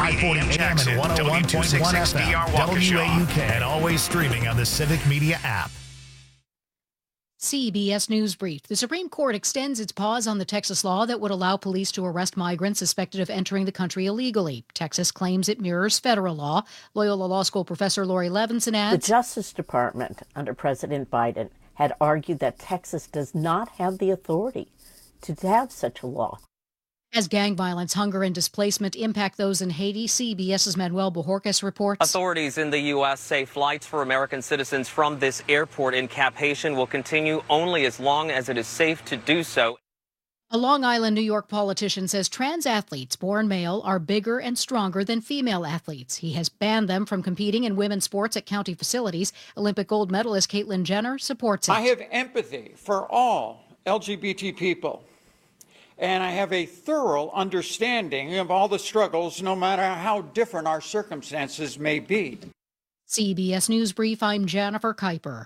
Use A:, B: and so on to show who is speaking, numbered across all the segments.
A: 540 AM
B: Jackson,
A: and 101.1 FM. WAUK, and always streaming on the Civic Media app.
C: CBS News Brief. The Supreme Court extends its pause on the Texas law that would allow police to arrest migrants suspected of entering the country illegally. Texas claims it mirrors federal law. Loyola Law School professor Lori Levinson adds,
D: the Justice Department under President Biden had argued that Texas does not have the authority to have such a law.
C: As gang violence, hunger, and displacement impact those in Haiti, CBS's Manuel Bojorquez reports.
E: Authorities in the U.S. say flights for American citizens from this airport in Cap-Haitien will continue only as long as it is safe to do so.
C: A Long Island, New York politician says trans athletes born male are bigger and stronger than female athletes. He has banned them from competing in women's sports at county facilities. Olympic gold medalist Caitlyn Jenner supports it.
F: I have empathy for all LGBT people. And I have a thorough understanding of all the struggles, no matter how different our circumstances may be.
C: CBS News Brief, I'm Jennifer Kuiper.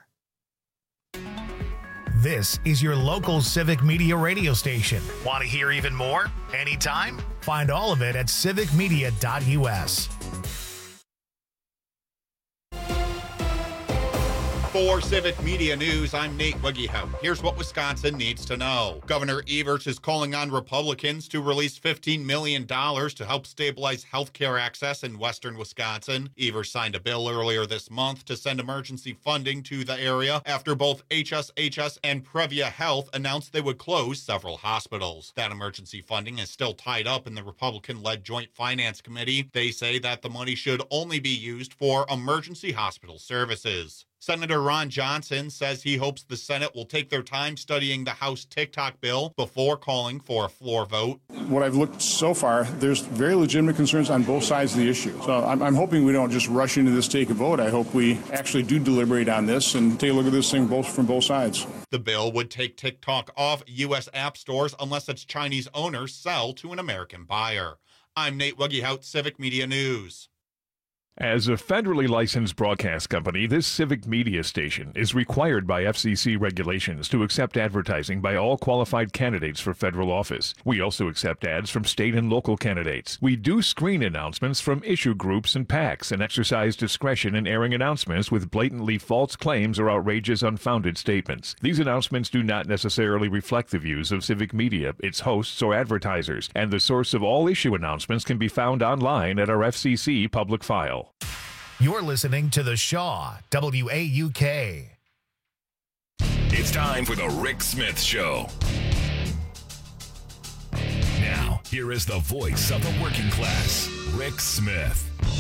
A: This is your local Civic Media radio station. Want to hear even more? Anytime? Find all of it at civicmedia.us.
G: For Civic Media News, I'm Nate Wiggyhout. Here's what Wisconsin needs to know. Governor Evers is calling on Republicans to release $15 million to help stabilize healthcare access in western Wisconsin. Evers signed a bill earlier this month to send emergency funding to the area after both HSHS and Previa Health announced they would close several hospitals. That emergency funding is still tied up in the Republican-led Joint Finance Committee. They say that the money should only be used for emergency hospital services. Senator Ron Johnson says he hopes the Senate will take their time studying the House TikTok bill before calling for a floor vote.
H: What I've looked so far, there's very legitimate concerns on both sides of the issue. So I'm hoping we don't just rush into this, take a vote. I hope we actually do deliberate on this and take a look at this thing from both sides.
G: The bill would take TikTok off U.S. app stores unless its Chinese owners sell to an American buyer. I'm Nate Wiggyhout, Civic Media News.
I: As a federally licensed broadcast company, this Civic Media station is required by FCC regulations to accept advertising by all qualified candidates for federal office. We also accept ads from state and local candidates. We do screen announcements from issue groups and PACs and exercise discretion in airing announcements with blatantly false claims or outrageous, unfounded statements. These announcements do not necessarily reflect the views of Civic Media, its hosts, or advertisers, and the source of all issue announcements can be found online at our FCC public file.
A: You're listening to The Shaw, WAUK.
B: It's time for the Rick Smith Show. Now, here is the voice of the working class, Rick Smith.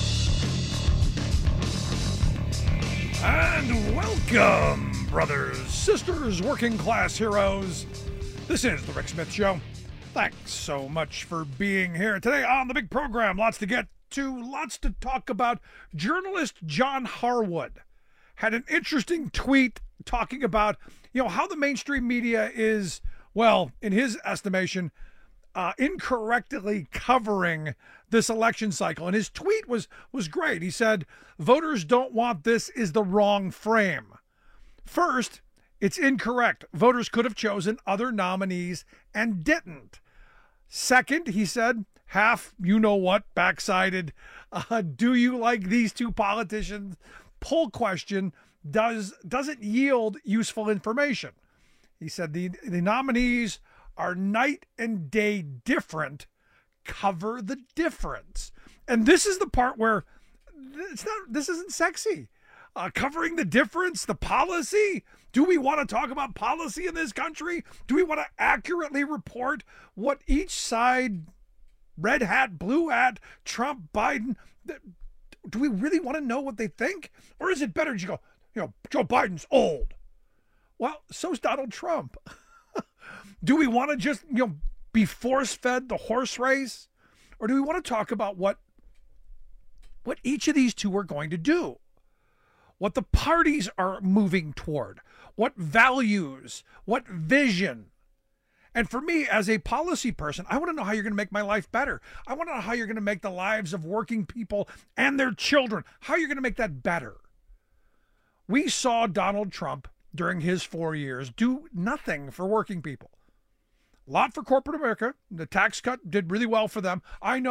J: And welcome, brothers, sisters, working class heroes. This is the Rick Smith Show. Thanks so much for being here today on the big program. Lots to get to, lots to talk about. Journalist John Harwood had an interesting tweet talking about, how the mainstream media is, well, in his estimation, incorrectly covering this election cycle. And his tweet was great. He said, "Voters don't want this is the wrong frame. First, it's incorrect. Voters could have chosen other nominees and didn't. Second," he said, half you-know-what, backsided, do you like these two politicians? Poll question doesn't yield useful information. He said the nominees are night and day different. Cover the difference. And this is the part where this isn't sexy. Covering the difference, the policy. Do we want to talk about policy in this country? Do we want to accurately report what each side, red hat, blue hat, Trump, Biden, do we really want to know what they think? Or is it better to go, Joe Biden's old? Well, so's Donald Trump. Do we want to just, be force-fed the horse race? Or do we want to talk about what each of these two are going to do? What the parties are moving toward? What values? What vision? And for me, as a policy person, I want to know how you're going to make my life better. I want to know how you're going to make the lives of working people and their children, how you're going to make that better. We saw Donald Trump during his 4 years do nothing for working people. A lot for corporate America. The tax cut did really well for them. I know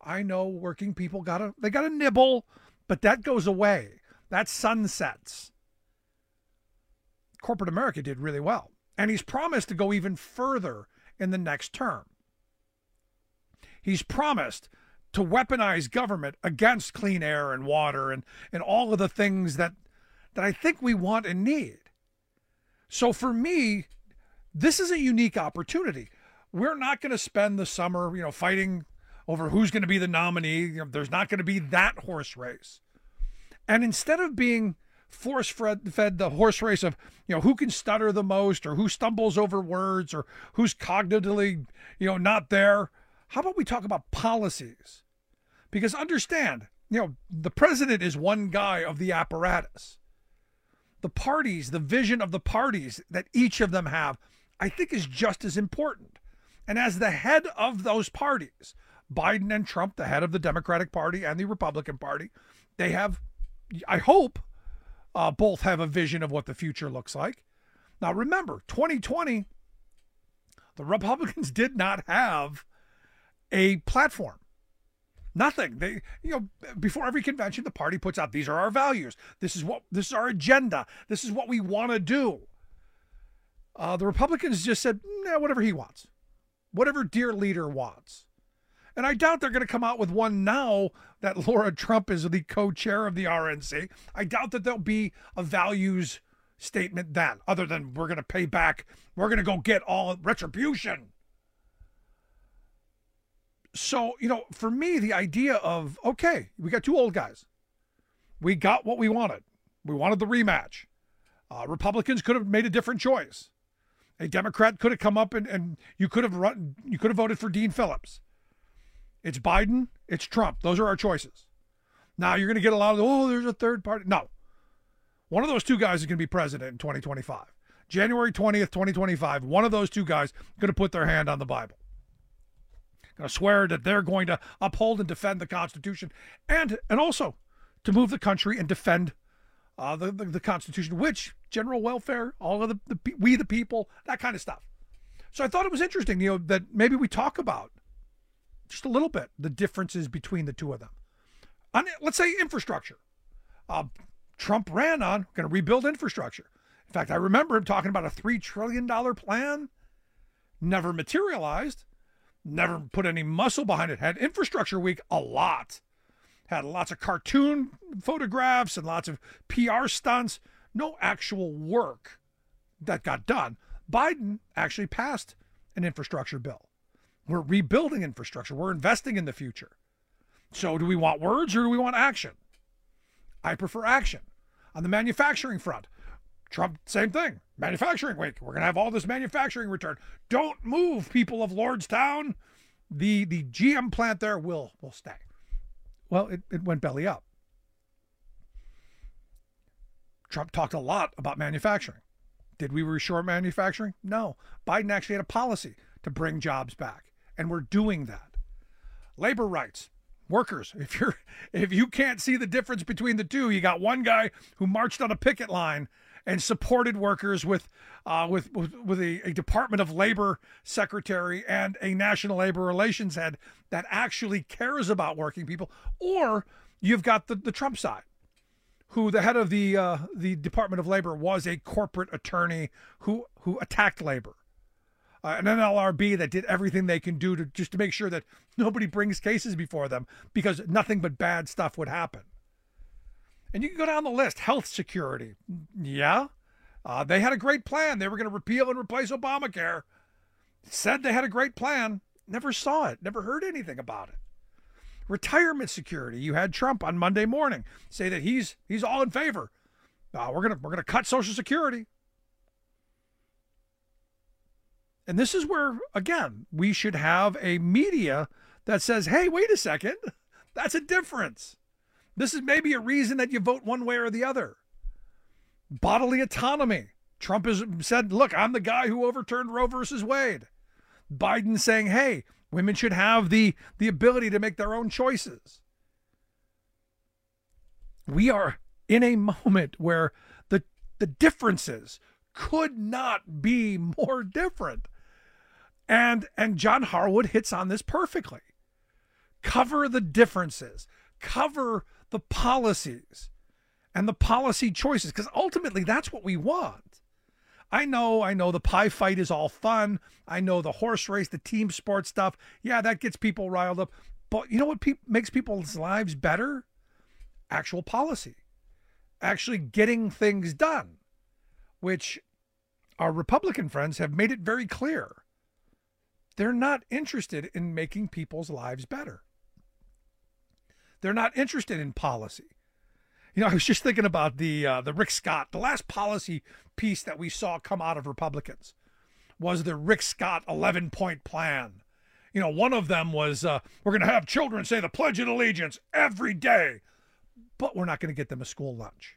J: I know working people gotta nibble, but that goes away. That sunsets. Corporate America did really well. And he's promised to go even further in the next term. He's promised to weaponize government against clean air and water and all of the things that I think we want and need. So for me, this is a unique opportunity. We're not going to spend the summer, fighting over who's going to be the nominee. There's not going to be that horse race. And instead of being force-fed the horse race of, who can stutter the most or who stumbles over words or who's cognitively, not there, how about we talk about policies? Because understand, the president is one guy of the apparatus. The parties, the vision of the parties that each of them have, I think is just as important. And as the head of those parties, Biden and Trump, the head of the Democratic Party and the Republican Party, they have, I hope, both have a vision of what the future looks like. Now remember, 2020, the Republicans did not have a platform. Nothing. They, before every convention, the party puts out, these are our values. This is our agenda. This is what we want to do. The Republicans just said, whatever he wants, whatever dear leader wants. And I doubt they're going to come out with one now that Laura Trump is the co-chair of the RNC. I doubt that there'll be a values statement then, other than we're going to pay back. We're going to go get all retribution. So, for me, the idea of, okay, we got two old guys. We got what we wanted. We wanted the rematch. Republicans could have made a different choice. A Democrat could have come up and you could have voted for Dean Phillips. It's Biden, it's Trump. Those are our choices. Now you're going to get a lot of, there's a third party. No. One of those two guys is going to be president in 2025. January 20th, 2025, one of those two guys going to put their hand on the Bible. Going to swear that they're going to uphold and defend the Constitution and also to move the country and defend the Constitution, which general welfare, all of we the people, that kind of stuff. So I thought it was interesting, that maybe we talk about just a little bit the differences between the two of them. Let's say infrastructure. Trump ran on going to rebuild infrastructure. In fact, I remember him talking about a $3 trillion plan. Never materialized. Never put any muscle behind it. Had Infrastructure Week a lot. Had lots of cartoon photographs and lots of PR stunts. No actual work that got done. Biden actually passed an infrastructure bill. We're rebuilding infrastructure. We're investing in the future. So do we want words or do we want action? I prefer action. On the manufacturing front, Trump, same thing. Manufacturing week. We're going to have all this manufacturing return. Don't move, people of Lordstown. The GM plant there will stay. Well, it went belly up. Trump talked a lot about manufacturing. Did we reshore manufacturing? No. Biden actually had a policy to bring jobs back. And we're doing that. Labor rights. Workers, if you can't see the difference between the two, you got one guy who marched on a picket line and supported workers with a Department of Labor secretary and a National Labor Relations head that actually cares about working people, or you've got the Trump side, who the head of the Department of Labor was a corporate attorney who attacked labor. An NLRB that did everything they can do to make sure that nobody brings cases before them because nothing but bad stuff would happen. And you can go down the list. Health security. Yeah. They had a great plan. They were going to repeal and replace Obamacare. Said they had a great plan. Never saw it. Never heard anything about it. Retirement security. You had Trump on Monday morning say that he's all in favor. We're gonna cut Social Security. And this is where, again, we should have a media that says, hey, wait a second, that's a difference. This is maybe a reason that you vote one way or the other. Bodily autonomy. Trump has said, look, I'm the guy who overturned Roe versus Wade. Biden saying, hey, women should have the ability to make their own choices. We are in a moment where the differences could not be more different. And John Harwood hits on this perfectly. Cover the differences. Cover the policies and the policy choices, because ultimately that's what we want. I know the pie fight is all fun. I know the horse race, the team sport stuff. Yeah, that gets people riled up. But you know what makes people's lives better? Actual policy. Actually getting things done, which our Republican friends have made it very clear. They're not interested in making people's lives better. They're not interested in policy. You know, I was just thinking about the Rick Scott, the last policy piece that we saw come out of Republicans was the Rick Scott 11-point plan. You know, one of them was we're going to have children say the Pledge of Allegiance every day, but we're not going to get them a school lunch.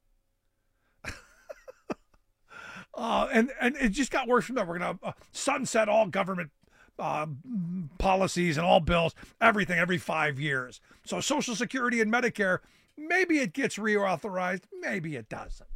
J: And it just got worse from there. We're going to sunset all government policies and all bills, everything every 5 years. So Social Security and Medicare, maybe it gets reauthorized, maybe it doesn't.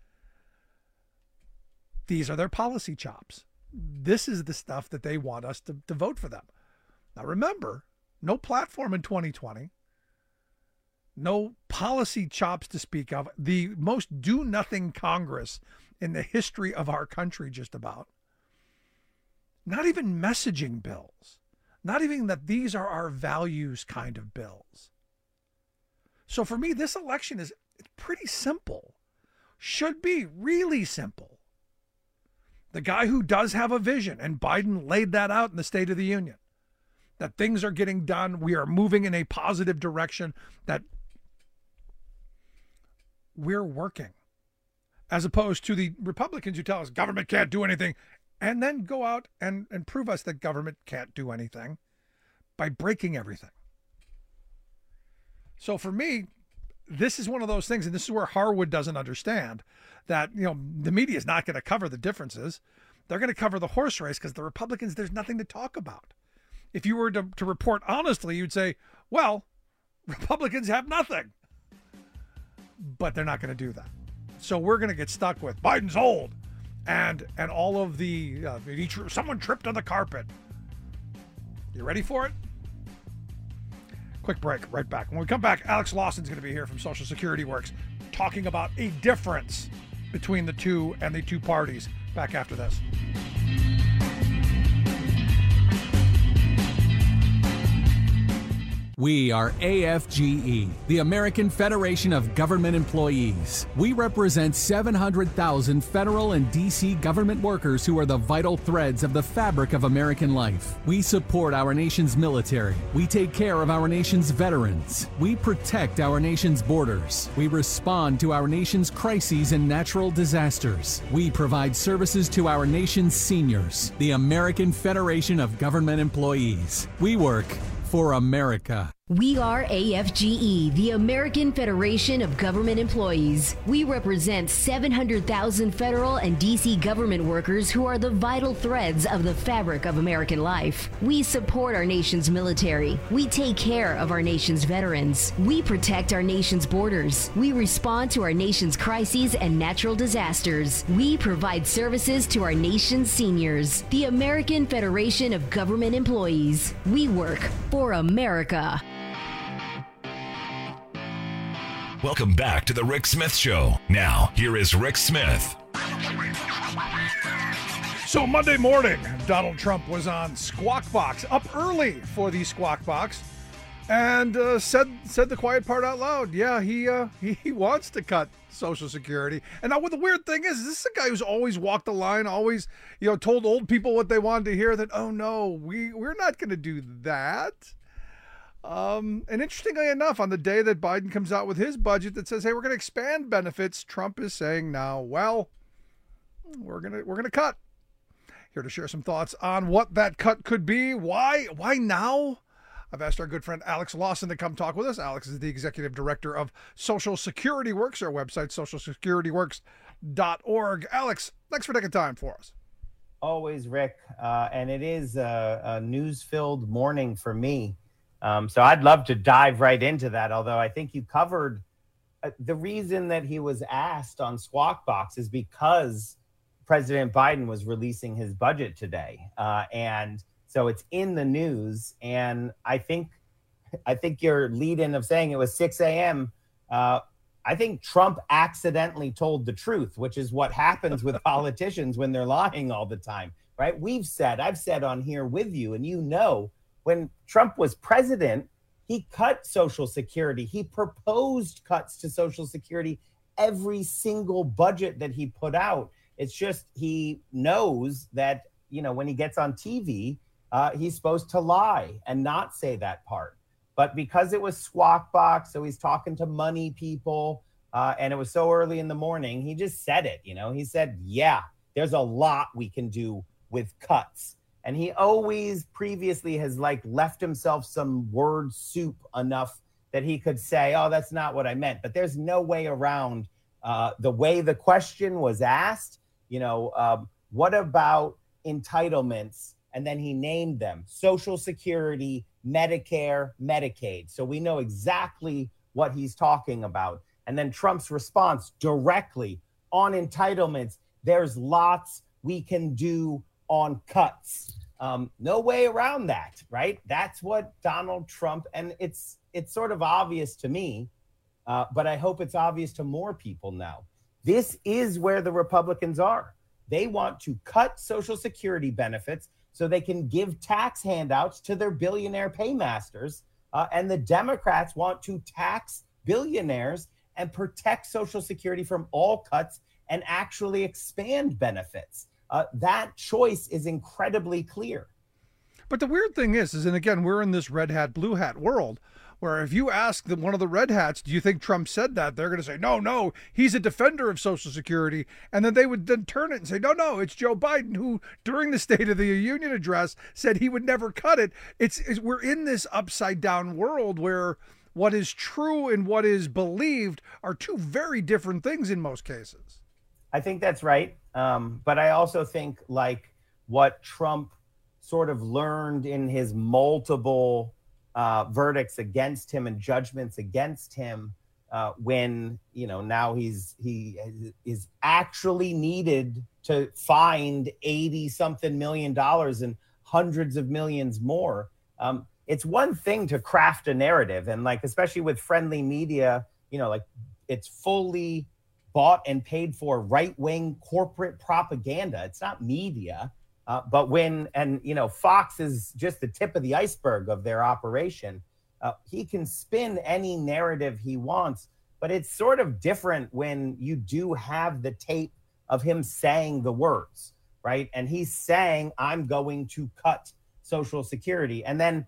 J: These are their policy chops. This is the stuff that they want us to vote for them. Now remember, no platform in 2020, no policy chops to speak of, the most do-nothing Congress in the history of our country just about. Not even messaging bills. Not even that these are our values kind of bills. So for me, this election it's pretty simple. Should be really simple. The guy who does have a vision, and Biden laid that out in the State of the Union, that things are getting done, we are moving in a positive direction, that we're working. As opposed to the Republicans who tell us government can't do anything, and then go out and prove us that government can't do anything by breaking everything. So for me, this is one of those things, and this is where Harwood doesn't understand, that, you know, the media is not going to cover the differences. They're going to cover the horse race because the Republicans, there's nothing to talk about. If you were to report honestly, you'd say, well, Republicans have nothing. But they're not going to do that. So we're going to get stuck with Biden's old and all of the, someone tripped on the carpet. You ready for it? Quick break, right back. When we come back, Alex Lawson's going to be here from Social Security Works talking about a difference between the two and the two parties. Back after this.
K: We are AFGE, the American Federation of Government Employees. We represent 700,000 federal and D.C. government workers who are the vital threads of the fabric of American life. We support our nation's military. We take care of our nation's veterans. We protect our nation's borders. We respond to our nation's crises and natural disasters. We provide services to our nation's seniors. The American Federation of Government Employees. We work for America.
L: We are AFGE, the American Federation of Government Employees. We represent 700,000 federal and D.C. government workers who are the vital threads of the fabric of American life. We support our nation's military. We take care of our nation's veterans. We protect our nation's borders. We respond to our nation's crises and natural disasters. We provide services to our nation's seniors. The American Federation of Government Employees. We work for America.
B: Welcome back to the Rick Smith Show. Now, here is Rick Smith.
J: So Monday morning, Donald Trump was on Squawk Box, up early for the Squawk Box, and said the quiet part out loud. Yeah, he wants to cut Social Security. And now what the weird thing is this is a guy who's always walked the line, always, told old people what they wanted to hear, that, oh no, we're not going to do that. And interestingly enough, on the day that Biden comes out with his budget that says, hey, we're going to expand benefits, Trump is saying now, well, we're going to cut. Here to share some thoughts on what that cut could be. Why now? I've asked our good friend Alex Lawson to come talk with us. Alex is the executive director of Social Security Works, our website, socialsecurityworks.org. Alex, thanks for taking time for us.
M: Always, Rick. And it is a news-filled morning for me. So I'd love to dive right into that, although I think you covered the reason that he was asked on Squawk Box is because President Biden was releasing his budget today. And so it's in the news. And I think I think your lead-in of saying it was 6 a.m., I think Trump accidentally told the truth, which is what happens with politicians when they're lying all the time, right? I've said on here with you, and you know, when Trump was president, he cut Social Security. He proposed cuts to Social Security every single budget that he put out. It's just he knows that, you know, when he gets on TV, he's supposed to lie and not say that part. But because it was Squawk Box, so he's talking to money people, and it was so early in the morning, he just said it, you know. He said, yeah, there's a lot we can do with cuts. And he always previously has like left himself some word soup enough that he could say, oh, that's not what I meant. But there's no way around the way the question was asked. You know, what about entitlements? And then he named them: Social Security, Medicare, Medicaid. So we know exactly what he's talking about. And then Trump's response directly on entitlements: there's lots we can do on cuts. No way around that, right? That's what Donald Trump, and it's sort of obvious to me, but I hope it's obvious to more people now. This is where the Republicans are. They want to cut Social Security benefits so they can give tax handouts to their billionaire paymasters. And the Democrats want to tax billionaires and protect Social Security from all cuts and actually expand benefits. That choice is incredibly clear.
J: But the weird thing is, and again, we're in this red hat, blue hat world, where if you ask one of the red hats, do you think Trump said that? They're going to say, no, he's a defender of Social Security. And then they would then turn it and say, no, it's Joe Biden, who during the State of the Union address said he would never cut it. We're in this upside down world where what is true and what is believed are two very different things in most cases.
M: I think that's right. But I also think like what Trump sort of learned in his multiple verdicts against him and judgments against him, when, you know, now he is actually needed to find $80-something million and hundreds of millions more. It's one thing to craft a narrative, and like, especially with friendly media, you know, like it's fully bought and paid for right-wing corporate propaganda. It's not media. But Fox is just the tip of the iceberg of their operation. He can spin any narrative he wants, but it's sort of different when you do have the tape of him saying the words, right? And he's saying, I'm going to cut Social Security. And then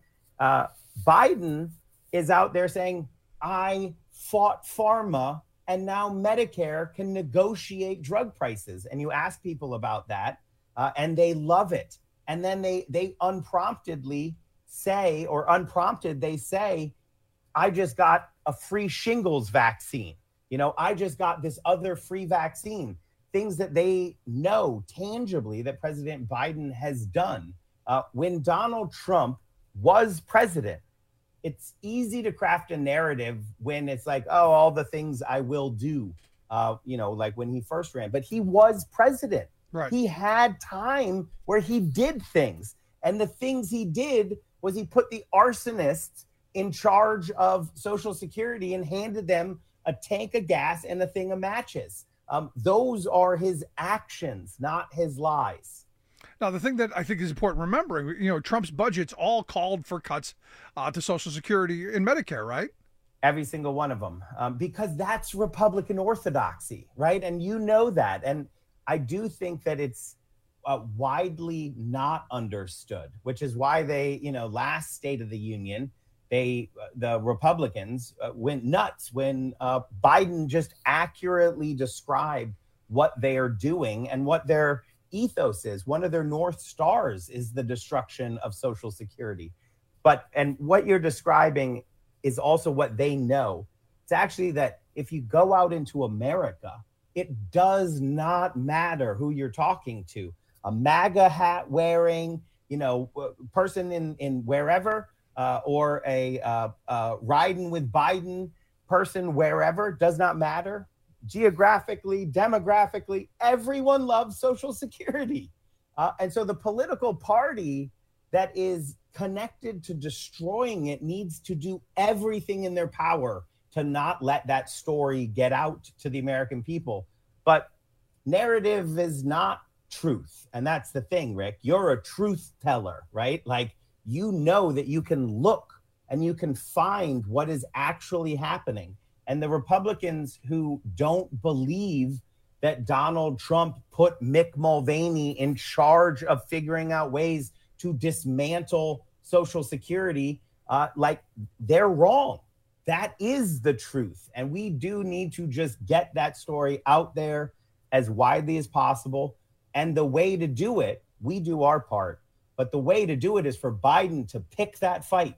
M: Biden is out there saying, I fought pharma and now Medicare can negotiate drug prices. And you ask people about that, and they love it. And then they unpromptedly say, or unprompted, they say, I just got a free shingles vaccine. You know, I just got this other free vaccine. Things that they know tangibly that President Biden has done. When Donald Trump was president, it's easy to craft a narrative when it's like, oh, all the things I will do, like when he first ran. But he was president.
J: Right.
M: He had time where he did things. And the things he did was he put the arsonists in charge of Social Security and handed them a tank of gas and a thing of matches. Those are his actions, not his lies.
J: Now, the thing that I think is important remembering, you know, Trump's budget's all called for cuts to Social Security and Medicare, right?
M: Every single one of them, because that's Republican orthodoxy, right? And you know that. And I do think that it's widely not understood, which is why they, last State of the Union, the Republicans went nuts when Biden just accurately described what they are doing and what their ethos is. One of their North Stars is the destruction of Social Security. And what you're describing is also what they know. It's actually that if you go out into America, it does not matter who you're talking to. A MAGA hat wearing, person in wherever, or a riding with Biden person wherever, does not matter. Geographically, demographically, everyone loves Social Security. And so the political party that is connected to destroying it needs to do everything in their power to not let that story get out to the American people. But narrative is not truth. And that's the thing, Rick. You're a truth teller, right? Like, you know that you can look and you can find what is actually happening. And the Republicans who don't believe that Donald Trump put Mick Mulvaney in charge of figuring out ways to dismantle Social Security, they're wrong. That is the truth. And we do need to just get that story out there as widely as possible. And the way to do it, we do our part. But the way to do it is for Biden to pick that fight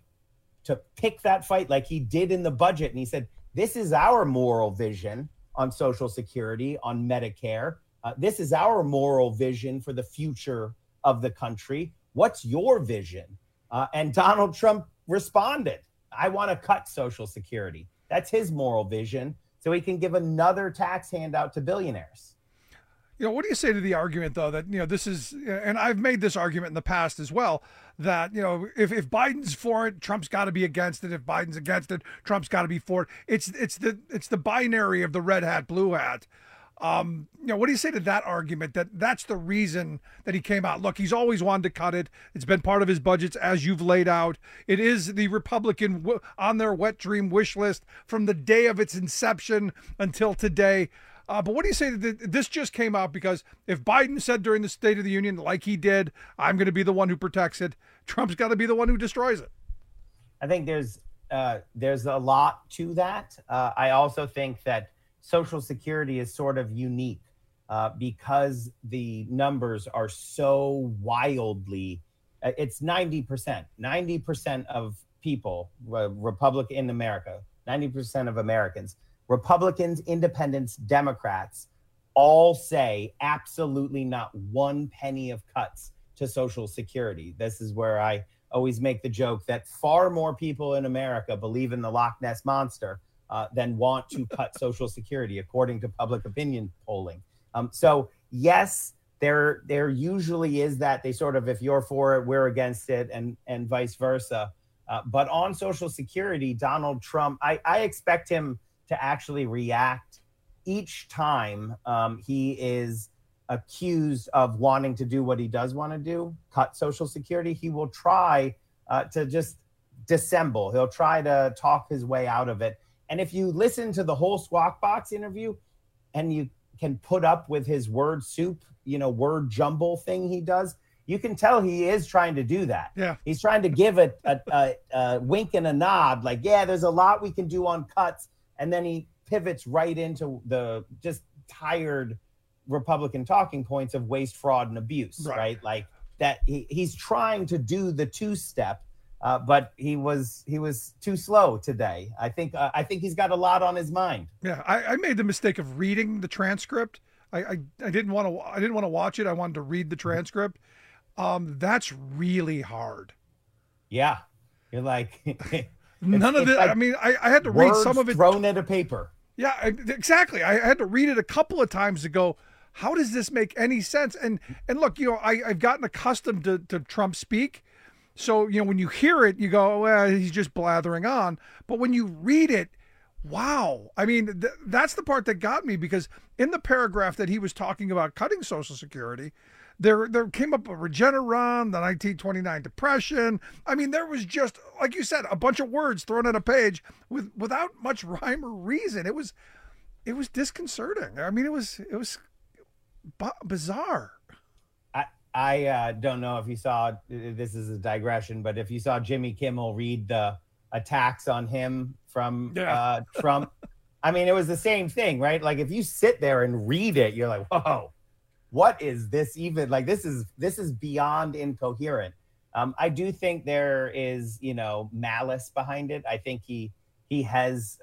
M: like he did in the budget. And he said, this is our moral vision on Social Security, on Medicare. This is our moral vision for the future of the country. What's your vision? And Donald Trump responded, I want to cut Social Security. That's his moral vision, so he can give another tax handout to billionaires.
J: What do you say to the argument, though, that, this is, and I've made this argument in the past as well, that, if Biden's for it, Trump's got to be against it. If Biden's against it, Trump's got to be for it. It's the binary of the red hat, blue hat. What do you say to that argument, that that's the reason that he came out? Look, he's always wanted to cut it. It's been part of his budgets, as you've laid out. It is the Republican on their wet dream wish list from the day of its inception until today. But what do you say that this just came out because if Biden said during the State of the Union, like he did, I'm going to be the one who protects it, Trump's got to be the one who destroys it?
M: I think there's a lot to that. I also think that Social Security is sort of unique because the numbers are so wildly, it's 90% of people, Republican in America, 90% of Americans, Republicans, Independents, Democrats, all say absolutely not one penny of cuts to Social Security. This is where I always make the joke that far more people in America believe in the Loch Ness Monster than want to cut Social Security, according to public opinion polling. So yes, there usually is that they sort of, if you're for it, we're against it, and vice versa. But on Social Security, Donald Trump, I expect him to actually react each time he is accused of wanting to do what he does want to do, cut Social Security. He will try to just dissemble. He'll try to talk his way out of it. And if you listen to the whole Squawk Box interview and you can put up with his word soup, word jumble thing he does, you can tell he is trying to do that.
J: Yeah.
M: He's trying to give a wink and a nod, like, yeah, there's a lot we can do on cuts. And then he pivots right into the just tired Republican talking points of waste, fraud, and abuse, right? Like that he's trying to do the two-step, but he was too slow today. I think he's got a lot on his mind.
J: Yeah, I made the mistake of reading the transcript. I didn't want to watch it. I wanted to read the transcript. That's really hard.
M: Yeah, you're like.
J: None of it. Like, I mean, I had to read some of it
M: thrown at a paper.
J: Yeah, exactly. I had to read it a couple of times to go, how does this make any sense? And look, I've gotten accustomed to Trump speak. So, when you hear it, you go, well, he's just blathering on. But when you read it, wow. I mean, that's the part that got me, because in the paragraph that he was talking about cutting Social Security, there came up a Regeneron, the 1929 Depression. I mean, there was just, like you said, a bunch of words thrown at a page without much rhyme or reason. It was disconcerting. I mean, it was bizarre.
M: I don't know if you saw, this is a digression, but if you saw Jimmy Kimmel read the attacks on him from Trump, I mean, it was the same thing, right? Like if you sit there and read it, you're like, whoa. What is this even? Like, this is beyond incoherent. I do think there is, malice behind it. I think he has,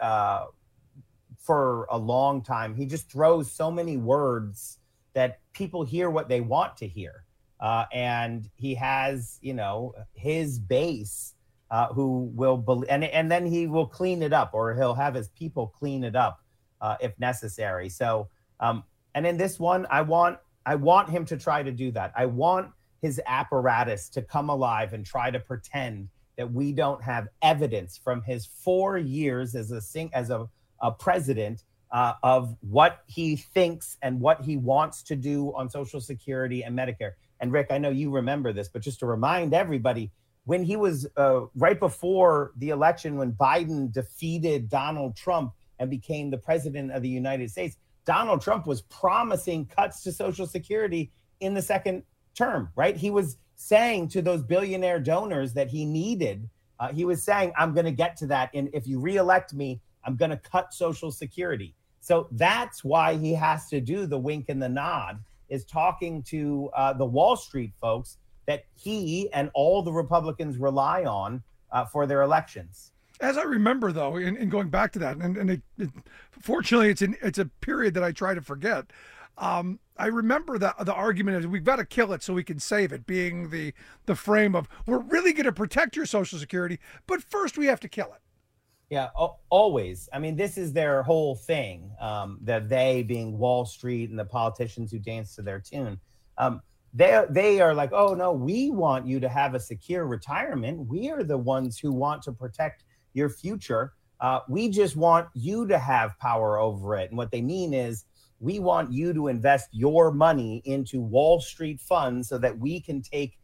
M: for a long time, he just throws so many words that people hear what they want to hear. And he has, his base who will believe, and then he will clean it up, or he'll have his people clean it up if necessary. So, and in this one, I want him to try to do that. I want his apparatus to come alive and try to pretend that we don't have evidence from his 4 years as a president of what he thinks and what he wants to do on Social Security and Medicare. And Rick, I know you remember this, but just to remind everybody, when he was right before the election, when Biden defeated Donald Trump and became the president of the United States, Donald Trump was promising cuts to Social Security in the second term, right? He was saying to those billionaire donors that he needed, he was saying, I'm going to get to that. And if you reelect me, I'm going to cut Social Security. So that's why he has to do the wink and the nod, is talking to the Wall Street folks that he and all the Republicans rely on for their elections.
J: As I remember, though, in going back to that, and fortunately, it's a period that I try to forget. I remember that the argument is we've got to kill it so we can save it, being the frame of we're really going to protect your Social Security, but first we have to kill it.
M: Yeah, always. I mean, this is their whole thing, that they being Wall Street and the politicians who dance to their tune. They are like, oh, no, we want you to have a secure retirement. We are the ones who want to protect your future. We just want you to have power over it. And what they mean is we want you to invest your money into Wall Street funds so that we can take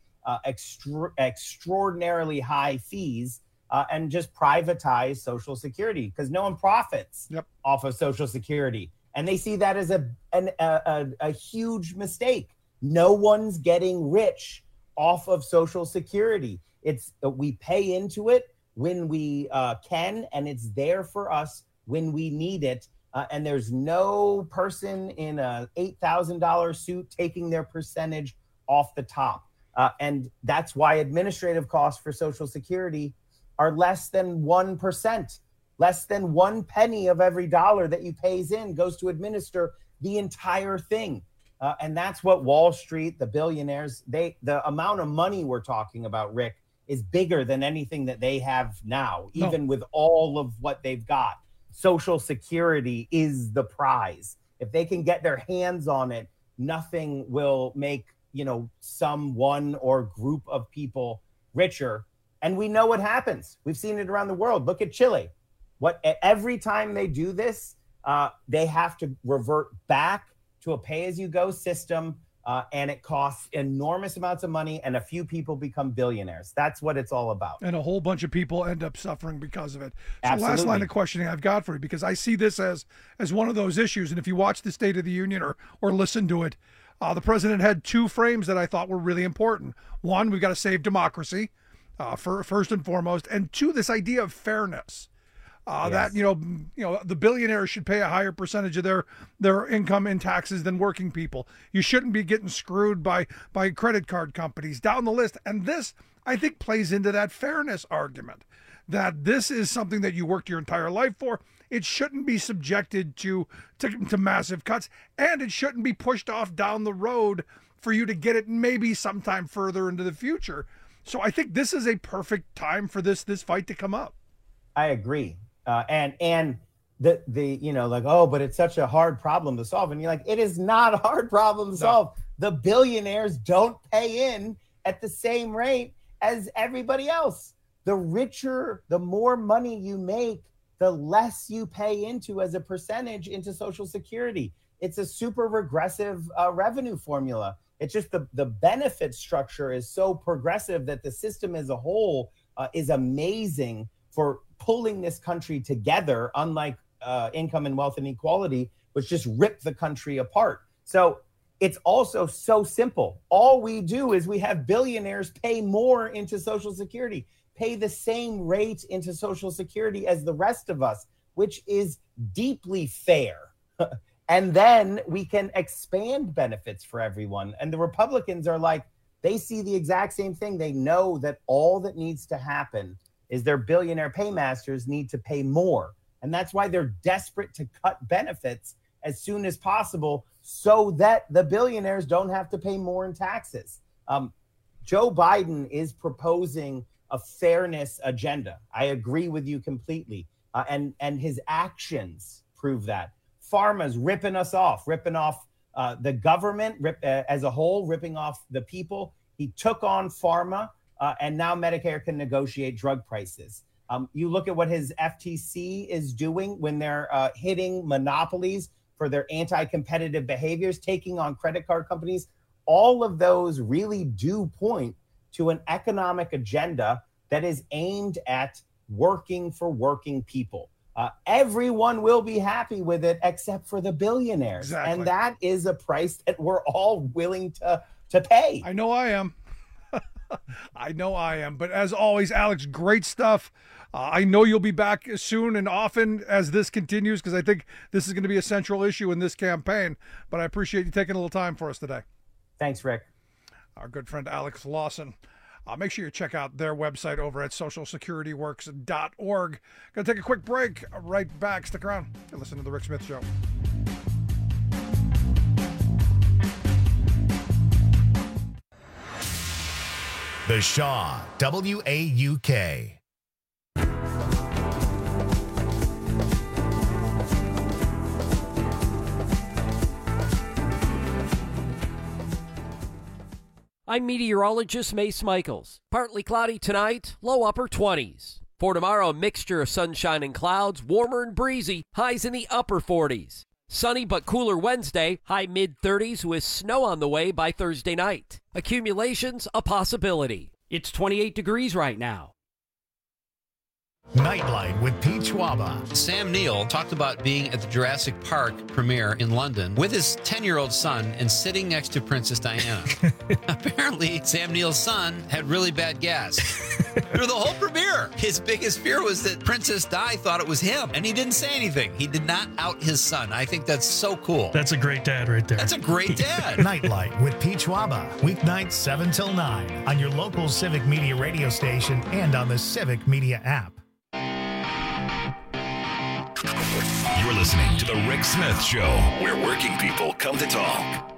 M: extraordinarily high fees and just privatize Social Security, because no one profits off of Social Security. And they see that as a huge mistake. No one's getting rich off of Social Security. It's we pay into it when we can, and it's there for us when we need it. And there's no person in a $8,000 suit taking their percentage off the top. And that's why administrative costs for Social Security are less than 1%. Less than 1 penny of every dollar that you pays in goes to administer the entire thing. And that's what Wall Street, the billionaires, the amount of money we're talking about, Rick, is bigger than anything that they have now, even with all of what they've got. Social Security is the prize. If they can get their hands on it, nothing will make, someone or group of people richer. And we know what happens. We've seen it around the world. Look at Chile. Every time they do this, they have to revert back to a pay-as-you-go system, and it costs enormous amounts of money, and a few people become billionaires. That's what it's all about.
J: And a whole bunch of people end up suffering because of it. So
M: Absolutely.
J: Last line of questioning I've got for you, because I see this as one of those issues, and if you watch the State of the Union or listen to it, the president had two frames that I thought were really important. One, we've got to save democracy, first and foremost, and two, this idea of fairness. That the billionaires should pay a higher percentage of their income in taxes than working people. You shouldn't be getting screwed by credit card companies down the list. And this, I think, plays into that fairness argument, that this is something that you worked your entire life for. It shouldn't be subjected to massive cuts, and it shouldn't be pushed off down the road for you to get it maybe sometime further into the future. So I think this is a perfect time for this fight to come up.
M: I agree. And but it's such a hard problem to solve. And you're like, it is not a hard problem to solve. The billionaires don't pay in at the same rate as everybody else. The richer, the more money you make, the less you pay into as a percentage into Social Security. It's a super regressive revenue formula. It's just the benefit structure is so progressive that the system as a whole is amazing for pulling this country together, unlike income and wealth inequality, which just ripped the country apart. So it's also so simple. All we do is we have billionaires pay more into Social Security, pay the same rate into Social Security as the rest of us, which is deeply fair. And then we can expand benefits for everyone. And the Republicans are like, they see the exact same thing. They know that all that needs to happen is their billionaire paymasters need to pay more. And that's why they're desperate to cut benefits as soon as possible so that the billionaires don't have to pay more in taxes. Joe Biden is proposing a fairness agenda. I agree with you completely. And his actions prove that. Pharma's ripping us off, ripping off the government as a whole, ripping off the people. He took on pharma, and now Medicare can negotiate drug prices. You look at what his FTC is doing when they're hitting monopolies for their anti-competitive behaviors, taking on credit card companies. All of those really do point to an economic agenda that is aimed at working for working people. Everyone will be happy with it except for the billionaires.
J: Exactly.
M: And that is a price that we're all willing to pay.
J: I know I am. I know I am. But as always, Alex, great stuff. I know you'll be back soon and often as this continues, because I think this is going to be a central issue in this campaign. But I appreciate you taking a little time for us today.
M: Thanks, Rick.
J: Our good friend Alex Lawson. Make sure you check out their website over at socialsecurityworks.org. Going to take a quick break. Right back. Stick around and listen to The Rick Smith Show.
A: The Shaw, WAUK.
N: I'm meteorologist Mace Michaels. Partly cloudy tonight, low upper 20s. For tomorrow, a mixture of sunshine and clouds, warmer and breezy, highs in the upper 40s. Sunny but cooler Wednesday, high mid-30s with snow on the way by Thursday night. Accumulations a possibility. It's 28 degrees right now.
A: Nightlight with Pete Schwaba.
O: Sam Neill talked about being at the Jurassic Park premiere in London with his 10-year-old son and sitting next to Princess Diana. Apparently, Sam Neill's son had really bad gas through the whole premiere. His biggest fear was that Princess Di thought it was him, and he didn't say anything. He did not out his son. I think that's so cool.
P: That's a great dad right there.
O: That's a great dad.
A: Nightlight with Pete Schwaba. Weeknights 7 till 9 on your local Civic Media radio station and on the Civic Media app.
B: You're listening to The Rick Smith Show, where working people come to talk.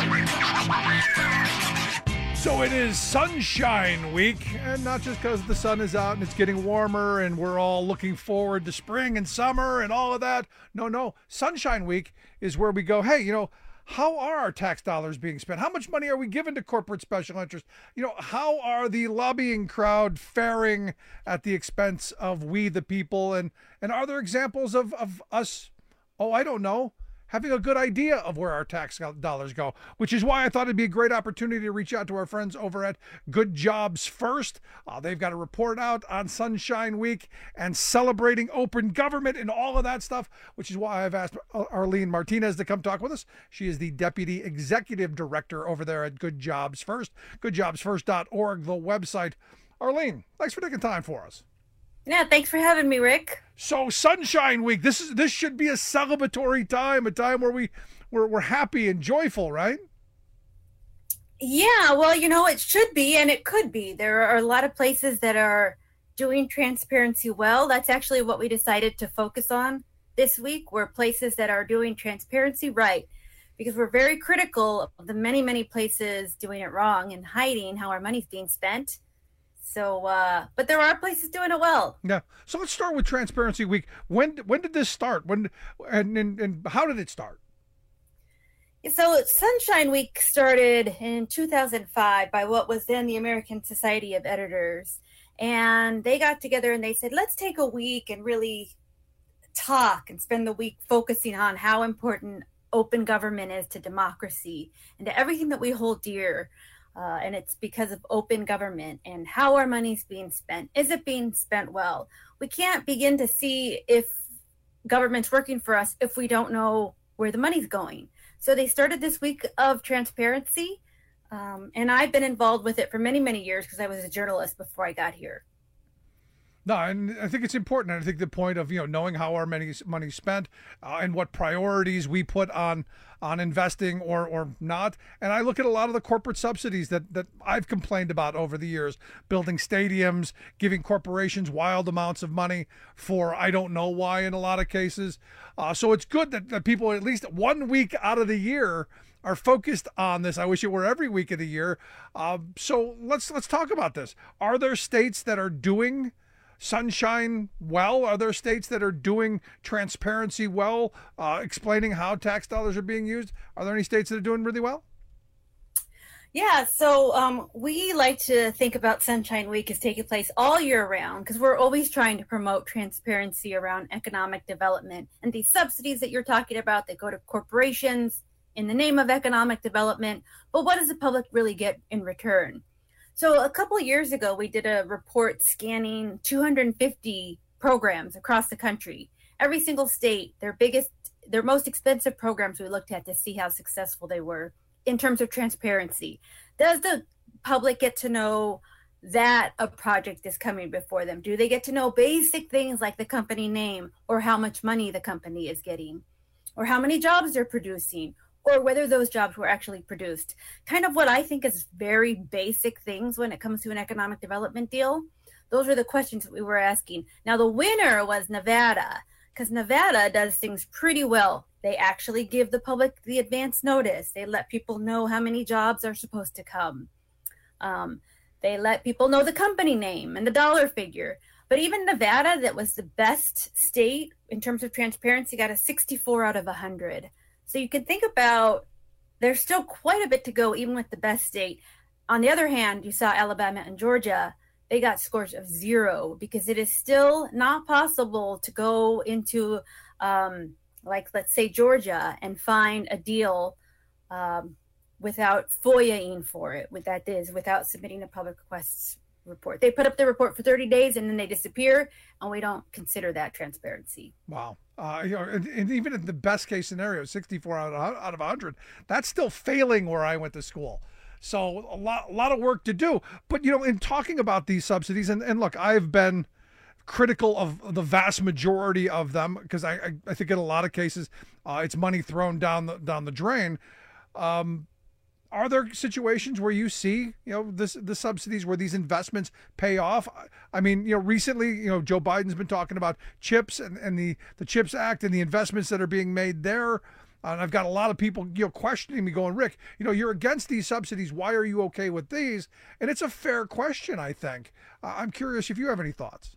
J: So it is Sunshine Week, and not just because the sun is out and it's getting warmer and we're all looking forward to spring and summer and all of that. No. Sunshine Week is where we go, hey, how are our tax dollars being spent? How much money are we giving to corporate special interests? How are the lobbying crowd faring at the expense of we the people? And are there examples of us, I don't know, having a good idea of where our tax dollars go, which is why I thought it'd be a great opportunity to reach out to our friends over at Good Jobs First. They've got a report out on Sunshine Week and celebrating open government and all of that stuff, which is why I've asked Arlene Martinez to come talk with us. She is the Deputy Executive Director over there at Good Jobs First, goodjobsfirst.org, the website. Arlene, thanks for taking time for us.
Q: Yeah, thanks for having me, Rick.
J: So Sunshine Week, this should be a celebratory time, a time where we're happy and joyful, right?
Q: Yeah, well, it should be and it could be. There are a lot of places that are doing transparency well. That's actually what we decided to focus on this week, were places that are doing transparency right, because we're very critical of the many, many places doing it wrong and hiding how our money's being spent. So, but there are places doing it well.
J: Yeah. So let's start with Transparency Week. When did this start? And how did it start?
Q: So Sunshine Week started in 2005 by what was then the American Society of Editors. And they got together and they said, let's take a week and really talk and spend the week focusing on how important open government is to democracy and to everything that we hold dear. And it's because of open government and how our money's being spent. Is it being spent well? We can't begin to see if government's working for us if we don't know where the money's going. So they started this week of transparency, and I've been involved with it for many, many years because I was a journalist before I got here.
J: No, and I think it's important. I think the point of knowing how our money's spent and what priorities we put on investing or not. And I look at a lot of the corporate subsidies that I've complained about over the years, building stadiums, giving corporations wild amounts of money for I don't know why in a lot of cases. So it's good that people at least 1 week out of the year are focused on this. I wish it were every week of the year. So let's talk about this. Are there states that are doing Sunshine well? Are there states that are doing transparency well, explaining how tax dollars are being used? Are there any states that are doing really well?
Q: Yeah, so we like to think about Sunshine Week as taking place all year round because we're always trying to promote transparency around economic development. And these subsidies that you're talking about, they go to corporations in the name of economic development. But what does the public really get in return? So a couple of years ago, we did a report scanning 250 programs across the country. Every single state, their most expensive programs we looked at to see how successful they were in terms of transparency. Does the public get to know that a project is coming before them? Do they get to know basic things like the company name or how much money the company is getting or how many jobs they're producing or whether those jobs were actually produced? Kind of what I think is very basic things when it comes to an economic development deal. Those are the questions that we were asking. Now, the winner was Nevada, because Nevada does things pretty well. They actually give the public the advance notice. They let people know how many jobs are supposed to come. They let people know the company name and the dollar figure. But even Nevada, that was the best state in terms of transparency, got a 64 out of 100. So you can think about there's still quite a bit to go, even with the best state. On the other hand, you saw Alabama and Georgia. They got scores of 0 because it is still not possible to go into like, let's say, Georgia and find a deal without FOIA-ing for it, without submitting a public requests report. They put up the report for 30 days and then they disappear, and we don't consider that transparency.
J: Wow. And even in the best case scenario, 64 out of 100, that's still failing where I went to school. So a lot of work to do. But, in talking about these subsidies, and look, I've been critical of the vast majority of them because I think in a lot of cases it's money thrown down the drain. Are there situations where you see, the subsidies where these investments pay off? I mean, recently, Joe Biden's been talking about CHIPS and the CHIPS Act and the investments that are being made there. And I've got a lot of people, questioning me going, Rick, you're against these subsidies. Why are you okay with these? And it's a fair question, I think. I'm curious if you have any thoughts.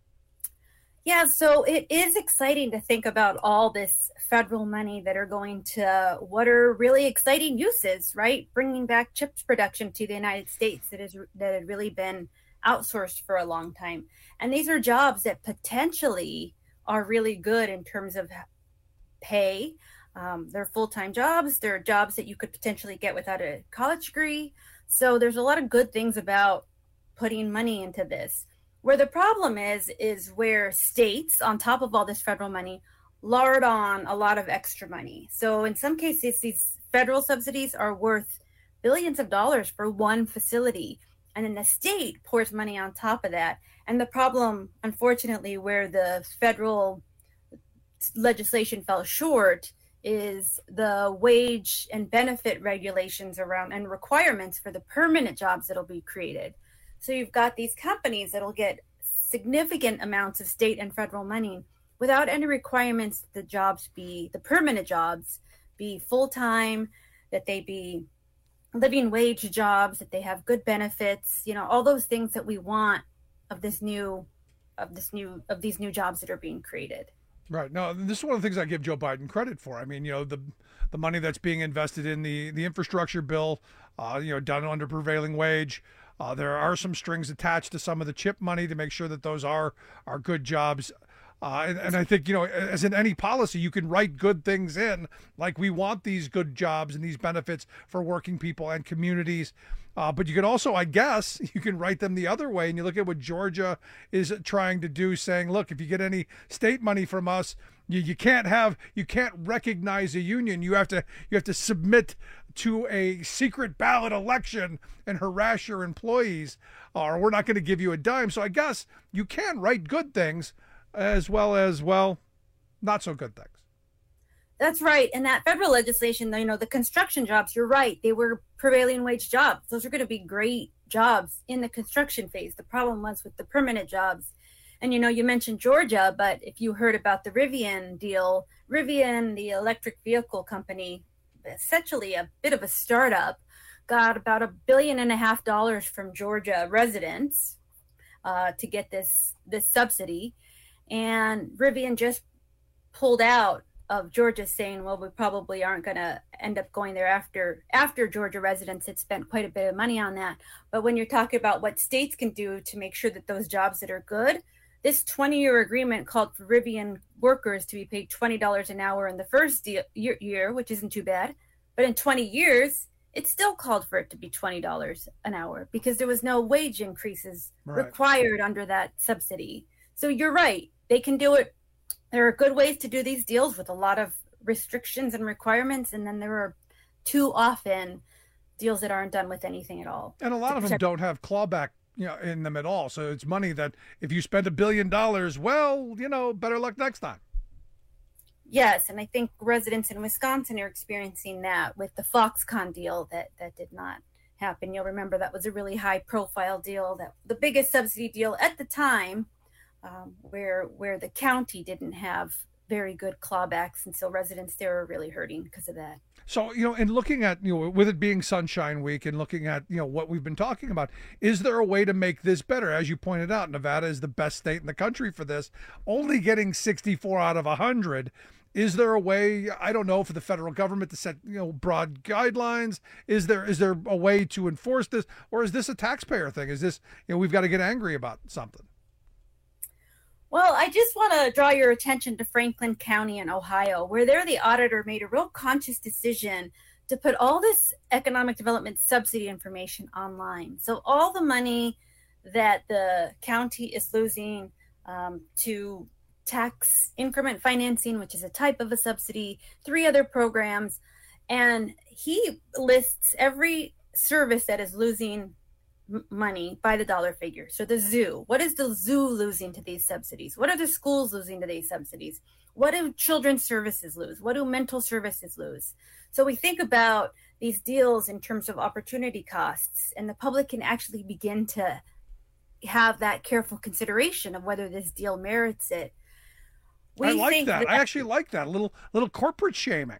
Q: Yeah, so it is exciting to think about all this federal money that are going to what are really exciting uses, right? Bringing back chips production to the United States that had really been outsourced for a long time. And these are jobs that potentially are really good in terms of pay. They're full-time jobs. They're jobs that you could potentially get without a college degree. So there's a lot of good things about putting money into this. Where the problem is where states, on top of all this federal money, lard on a lot of extra money. So in some cases, these federal subsidies are worth billions of dollars for one facility. And then the state pours money on top of that. And the problem, unfortunately, where the federal legislation fell short is the wage and benefit regulations around and requirements for the permanent jobs that'll be created. So you've got these companies that'll get significant amounts of state and federal money without any requirements that the permanent jobs be full-time, that they be living wage jobs, that they have good benefits, all those things that we want of these new jobs that are being created.
J: Right. No, this is one of the things I give Joe Biden credit for. I mean, the money that's being invested in the infrastructure bill, done under prevailing wage. There are some strings attached to some of the CHIP money to make sure that those are good jobs. And I think, as in any policy, you can write good things in, like we want these good jobs and these benefits for working people and communities. But you can also, I guess, you can write them the other way. And you look at what Georgia is trying to do, saying, look, if you get any state money from us, you can't recognize a union. You have to submit to a secret ballot election and harass your employees, or we're not going to give you a dime. So I guess you can write good things as well as, not so good things.
Q: That's right. And that federal legislation, the construction jobs, you're right. They were prevailing wage jobs. Those are going to be great jobs in the construction phase. The problem was with the permanent jobs. And, you mentioned Georgia, but if you heard about the Rivian deal, Rivian, the electric vehicle company, essentially a bit of a startup, got about $1.5 billion from Georgia residents to get this subsidy. And Rivian just pulled out of Georgia saying, well, we probably aren't going to end up going there after Georgia residents had spent quite a bit of money on that. But when you're talking about what states can do to make sure that those jobs that are good, this 20-year agreement called for Rivian workers to be paid $20 an hour in the first year, which isn't too bad. But in 20 years, it still called for it to be $20 an hour because there was no wage increases required under that subsidy. So you're right. They can do it. There are good ways to do these deals with a lot of restrictions and requirements. And then there are too often deals that aren't done with anything at all.
J: And a lot of them don't have clawback, in them at all. So it's money that if you spend $1 billion, well, better luck next time.
Q: Yes, and I think residents in Wisconsin are experiencing that with the Foxconn deal that did not happen. You'll remember that was a really high-profile deal, that the biggest subsidy deal at the time, where the county didn't have very good clawbacks, and so residents there are really hurting because of that.
J: So, and looking at, with it being Sunshine Week and looking at, what we've been talking about, is there a way to make this better? As you pointed out, Nevada is the best state in the country for this, only getting 64 out of 100. Is there a way, I don't know, for the federal government to set, broad guidelines? Is there a way to enforce this? Or is this a taxpayer thing? Is this, we've got to get angry about something?
Q: Well, I just want to draw your attention to Franklin County in Ohio, where the auditor made a real conscious decision to put all this economic development subsidy information online. So all the money that the county is losing to tax increment financing, which is a type of a subsidy, 3 other programs, and he lists every service that is losing money by the dollar figure. So the zoo, what is the zoo losing to these subsidies? What are the schools losing to these subsidies? What do children's services lose? What do mental services lose? So we think about these deals in terms of opportunity costs, and the public can actually begin to have that careful consideration of whether this deal merits it.
J: I like that. I actually like that. A little corporate shaming.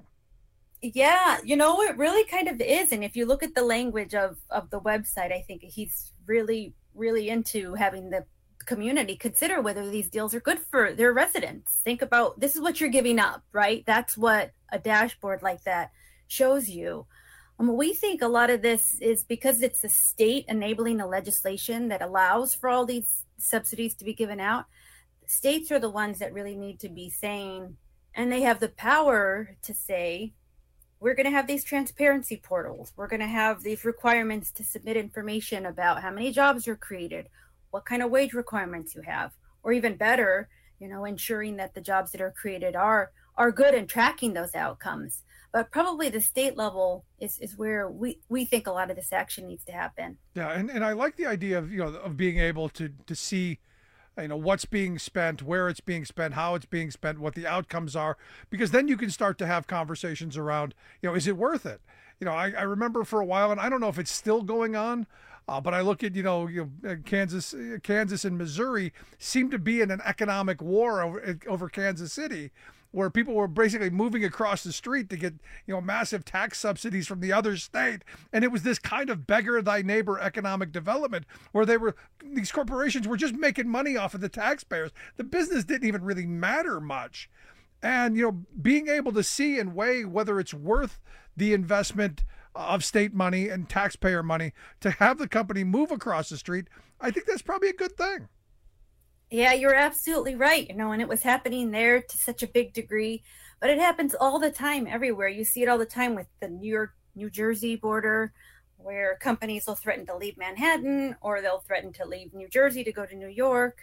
Q: Yeah, it really kind of is. And if you look at the language of the website, I think he's really, really into having the community consider whether these deals are good for their residents. Think about, this is what you're giving up, right? That's what a dashboard like that shows you. We think a lot of this is because it's the state enabling the legislation that allows for all these subsidies to be given out. States are the ones that really need to be saying, and they have the power to say, we're going to have these transparency portals. We're going to have these requirements to submit information about how many jobs are created, what kind of wage requirements you have, or even better, ensuring that the jobs that are created are good and tracking those outcomes. But probably the state level is where we think a lot of this action needs to happen.
J: Yeah, and I like the idea of of being able to see what's being spent, where it's being spent, how it's being spent, what the outcomes are, because then you can start to have conversations around, is it worth it? I remember for a while, and I don't know if it's still going on, but I look at, Kansas and Missouri seem to be in an economic war over Kansas City, where people were basically moving across the street to get, massive tax subsidies from the other state. And it was this kind of beggar thy neighbor economic development where these corporations were just making money off of the taxpayers. The business didn't even really matter much. And, being able to see and weigh whether it's worth the investment of state money and taxpayer money to have the company move across the street, I think that's probably a good thing.
Q: Yeah, you're absolutely right. And it was happening there to such a big degree, but it happens all the time everywhere. You see it all the time with the New Jersey border, where companies will threaten to leave Manhattan, or they'll threaten to leave New Jersey to go to New York.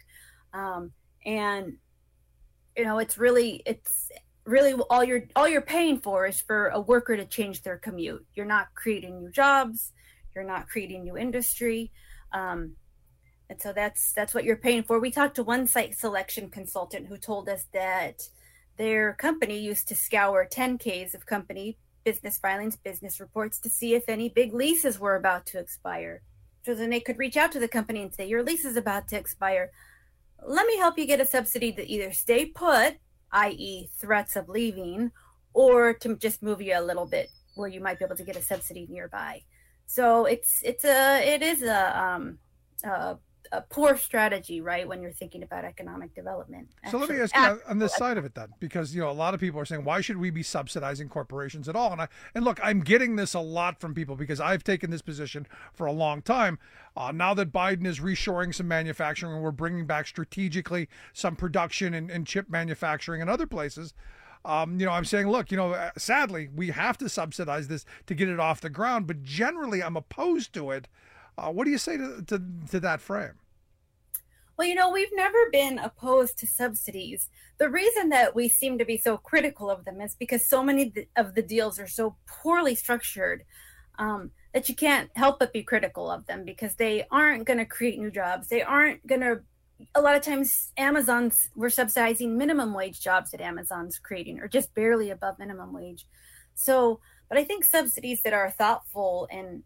Q: It's really all you're paying for is for a worker to change their commute. You're not creating new jobs. You're not creating new industry. And so that's what you're paying for. We talked to one site selection consultant who told us that their company used to scour 10Ks of company business filings, business reports to see if any big leases were about to expire. So then they could reach out to the company and say, your lease is about to expire. Let me help you get a subsidy to either stay put, i.e. threats of leaving, or to just move you a little bit where you might be able to get a subsidy nearby. So it is a a poor strategy, right, when you're thinking about economic development.
J: So let me ask you on this side of it then, because a lot of people are saying, why should we be subsidizing corporations at all? And look, I'm getting this a lot from people because I've taken this position for a long time. Now that Biden is reshoring some manufacturing and we're bringing back strategically some production and chip manufacturing in other places, I'm saying, look, sadly, we have to subsidize this to get it off the ground. But generally, I'm opposed to it. What do you say to that frame?
Q: Well, we've never been opposed to subsidies. The reason that we seem to be so critical of them is because so many of the deals are so poorly structured that you can't help but be critical of them because they aren't going to create new jobs. They aren't going to, a lot of times we're subsidizing minimum wage jobs that Amazon's creating or just barely above minimum wage. So, but I think subsidies that are thoughtful and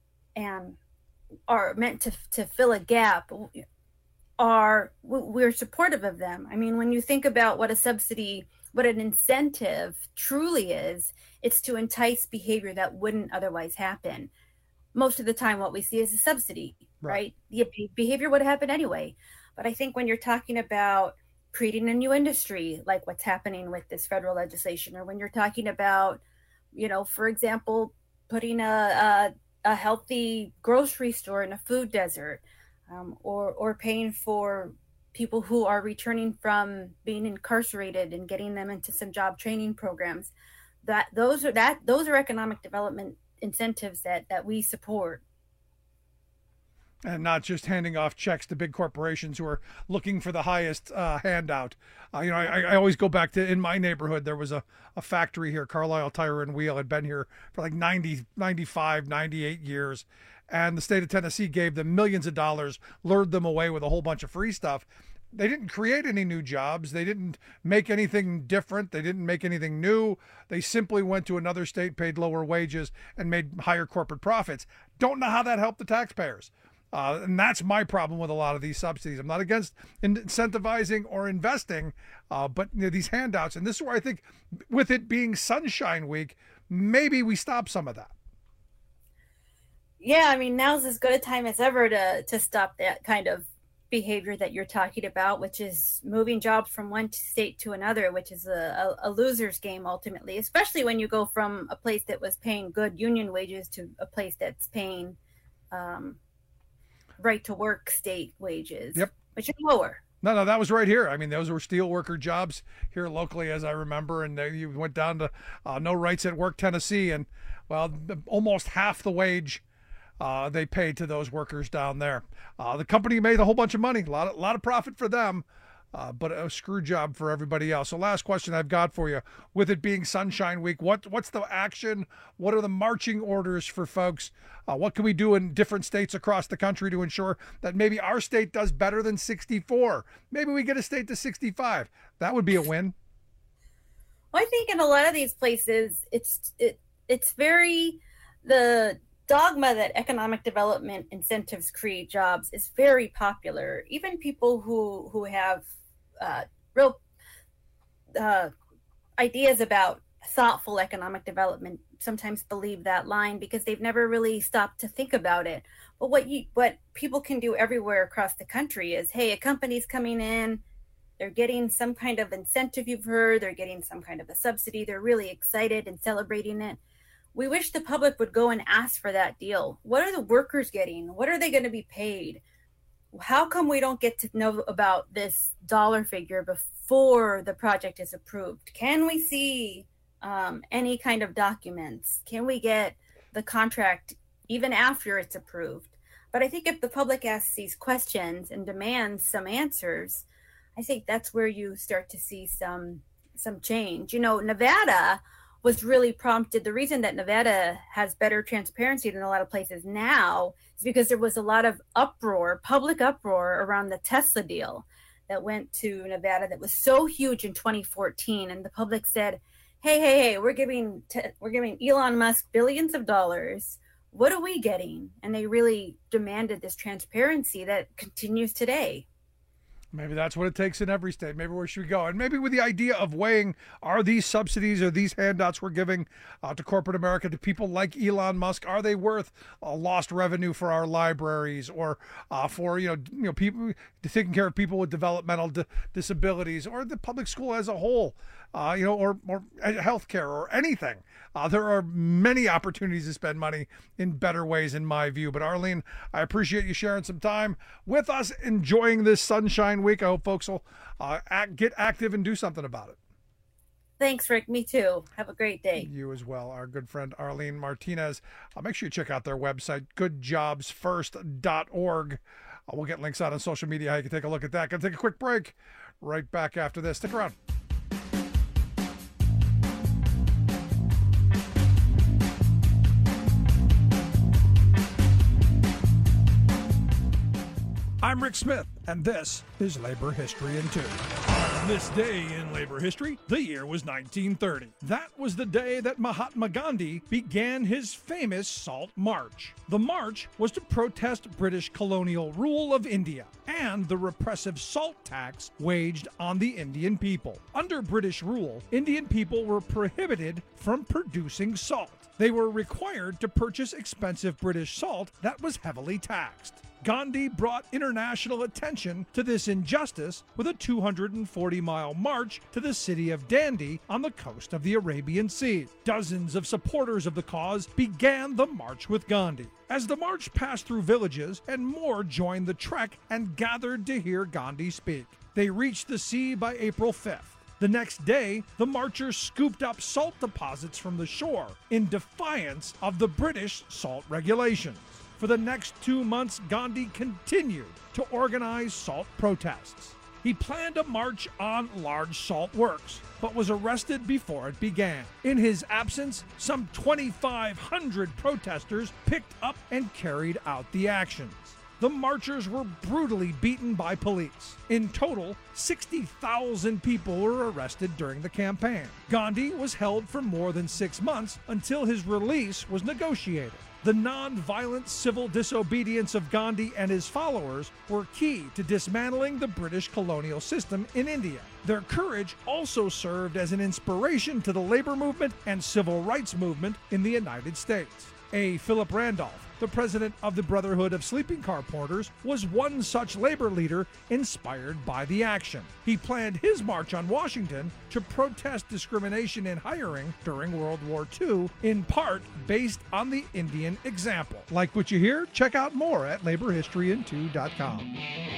Q: are meant to fill a gap we're supportive of them. I mean, when you think about what a subsidy, what an incentive truly is, it's to entice behavior that wouldn't otherwise happen. Most of the time what we see is a subsidy, right? The behavior would happen anyway. But I think when you're talking about creating a new industry, like what's happening with this federal legislation, or when you're talking about, for example, putting a healthy grocery store in a food desert, or paying for people who are returning from being incarcerated and getting them into some job training programs, those are economic development incentives that we support.
J: And not just handing off checks to big corporations who are looking for the highest handout. I always go back to, in my neighborhood, there was a factory here, Carlisle Tire and Wheel, had been here for like 90, 95, 98 years. And the state of Tennessee gave them millions of dollars, lured them away with a whole bunch of free stuff. They didn't create any new jobs. They didn't make anything different. They didn't make anything new. They simply went to another state, paid lower wages, and made higher corporate profits. Don't know how that helped the taxpayers. And that's my problem with a lot of these subsidies. I'm not against incentivizing or investing, but these handouts, and this is where I think with it being Sunshine Week, maybe we stop some of that.
Q: Yeah, I mean, now's as good a time as ever to stop that kind of behavior that you're talking about, which is moving jobs from one state to another, which is a loser's game ultimately, especially when you go from a place that was paying good union wages to a place that's paying right to work state wages, which are lower.
J: No, that was right here. I mean, those were steel worker jobs here locally, as I remember. And you went down to No Rights at Work, Tennessee, and almost half the wage they paid to those workers down there. The company made a whole bunch of money, a lot of profit for them, but a screw job for everybody else. So last question I've got for you, with it being Sunshine Week, what's the action? What are the marching orders for folks? What can we do in different states across the country to ensure that maybe our state does better than 64? Maybe we get a state to 65. That would be a win.
Q: Well, I think in a lot of these places, it's very, the dogma that economic development incentives create jobs is very popular. Even people who have real ideas about thoughtful economic development sometimes believe that line because they've never really stopped to think about it. But what people can do everywhere across the country is, hey, a company's coming in, they're getting some kind of incentive, you've heard, they're getting some kind of a subsidy, they're really excited and celebrating it. We wish the public would go and ask for that deal. What are the workers getting? What are they going to be paid? How come we don't get to know about this dollar figure before the project is approved? Can we see any kind of documents? Can we get the contract even after it's approved? But I think if the public asks these questions and demands some answers, I think that's where you start to see some change. Nevada was really prompted. The reason that Nevada has better transparency than a lot of places now is because there was a lot of public uproar around the Tesla deal that went to Nevada that was so huge in 2014. And the public said, hey, we're giving Elon Musk billions of dollars. What are we getting? And they really demanded this transparency that continues today.
J: Maybe that's what it takes in every state. Maybe where should we go? And maybe with the idea of weighing, are these subsidies or these handouts we're giving to corporate America, to people like Elon Musk, are they worth lost revenue for our libraries or for people taking care of people with developmental disabilities, or the public school as a whole, or healthcare or anything? There are many opportunities to spend money in better ways, in my view. But Arlene, I appreciate you sharing some time with us, enjoying this Sunshine Week. I hope folks will get active and do something about it.
Q: Thanks, Rick. Me too. Have a great day.
J: You as well. Our good friend Arlene Martinez. Make sure you check out their website, goodjobsfirst.org. We'll get links out on social media. You can take a look at that. Gonna take a quick break. Right back after this. Stick around. I'm Rick Smith, and this is Labor History in 2. On this day in labor history, the year was 1930. That was the day that Mahatma Gandhi began his famous Salt March. The march was to protest British colonial rule of India and the repressive salt tax waged on the Indian people. Under British rule, Indian people were prohibited from producing salt. They were required to purchase expensive British salt that was heavily taxed. Gandhi brought international attention to this injustice with a 240-mile march to the city of Dandi on the coast of the Arabian Sea. Dozens of supporters of the cause began the march with Gandhi. As the march passed through villages, and more joined the trek and gathered to hear Gandhi speak. They reached the sea by April 5th. The next day, the marchers scooped up salt deposits from the shore in defiance of the British salt regulations. For the next 2 months, Gandhi continued to organize salt protests. He planned a march on large salt works, but was arrested before it began. In his absence, some 2,500 protesters picked up and carried out the actions. The marchers were brutally beaten by police. In total, 60,000 people were arrested during the campaign. Gandhi was held for more than 6 months until his release was negotiated. The non-violent civil disobedience of Gandhi and his followers were key to dismantling the British colonial system in India. Their courage also served as an inspiration to the labor movement and civil rights movement in the United States. A. Philip Randolph, the president of the Brotherhood of Sleeping Car Porters, was one such labor leader inspired by the action. He planned his march on Washington to protest discrimination in hiring during World War II, in part based on the Indian example. Like what you hear? Check out more at laborhistoryin2.com.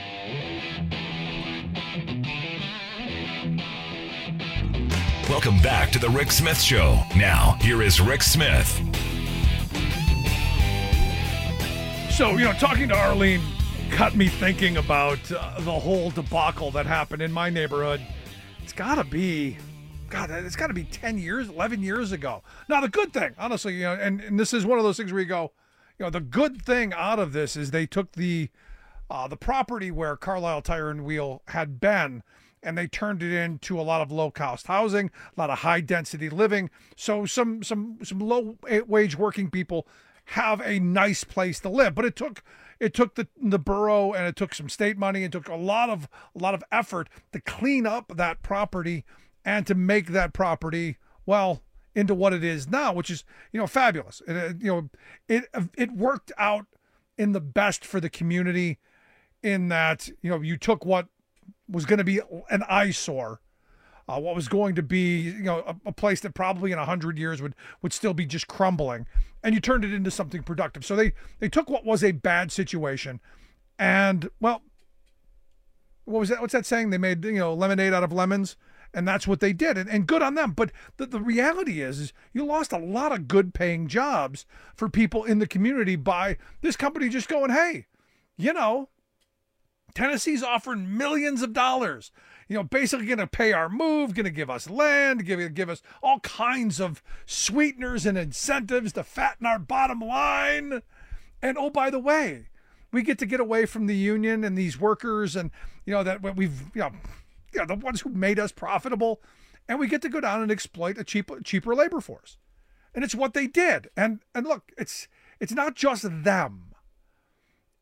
B: Welcome back to the Rick Smith Show. Now, here is Rick Smith.
J: So, talking to Arlene got me thinking about the whole debacle that happened in my neighborhood. It's got to be 10 years, 11 years ago. Now, the good thing, honestly, and this is one of those things where you go, the good thing out of this is they took the property where Carlisle Tire and Wheel had been, and they turned it into a lot of low-cost housing, a lot of high-density living. So some low-wage working people have a nice place to live. But it took the borough, and it took some state money. It took a lot of effort to clean up that property and to make that property, well, into what it is now, which is, fabulous. It worked out in the best for the community, in that, you took what was going to be an eyesore, what was going to be, a place that probably in 100 years would still be just crumbling, and you turned it into something productive. So they took what was a bad situation, and, well, what was that? What's that saying? They made, lemonade out of lemons, and that's what they did, and good on them. But the reality is you lost a lot of good paying jobs for people in the community by this company just going, hey, Tennessee's offering millions of dollars, basically going to pay our move, going to give us land, give us all kinds of sweeteners and incentives to fatten our bottom line. And oh, by the way, we get to get away from the union and these workers, and that we've the ones who made us profitable, and we get to go down and exploit a cheaper labor force. And it's what they did. And look, it's not just them.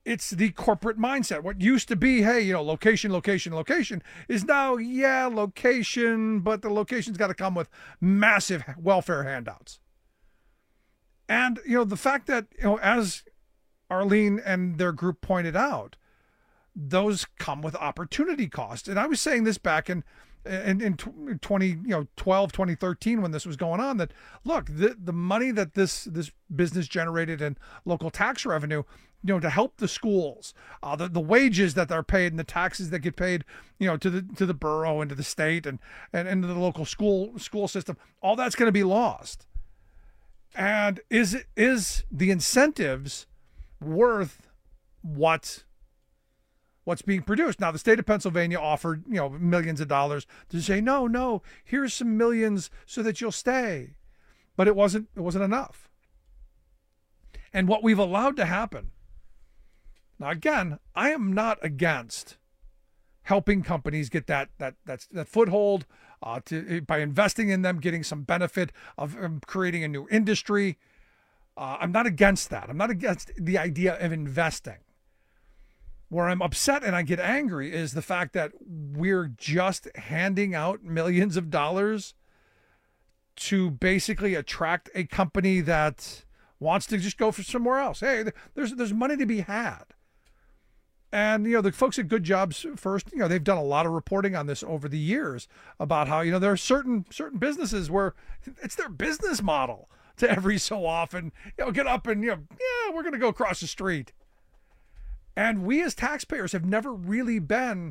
J: It's the corporate mindset. What used to be, hey, location, location, location, is now, location, but the location's got to come with massive welfare handouts. And, the fact that, as Arlene and their group pointed out, those come with opportunity cost. And I was saying this back in 2012, 2013, when this was going on, that look, the money that this business generated in local tax revenue, to help the schools, the wages that they're paid and the taxes that get paid, to the borough and to the state and to the local school system, all that's going to be lost. And is the incentives worth what's being produced? Now, the state of Pennsylvania offered, millions of dollars to say, no, here's some millions so that you'll stay. But it wasn't enough. And what we've allowed to happen. Now, again, I am not against helping companies get that foothold by investing in them, getting some benefit of creating a new industry. I'm not against that. I'm not against the idea of investing. Where I'm upset and I get angry is the fact that we're just handing out millions of dollars to basically attract a company that wants to just go for somewhere else. Hey, there's money to be had. And, the folks at Good Jobs First, they've done a lot of reporting on this over the years about how, there are certain businesses where it's their business model to every so often, get up and, we're going to go across the street. And we as taxpayers have never really been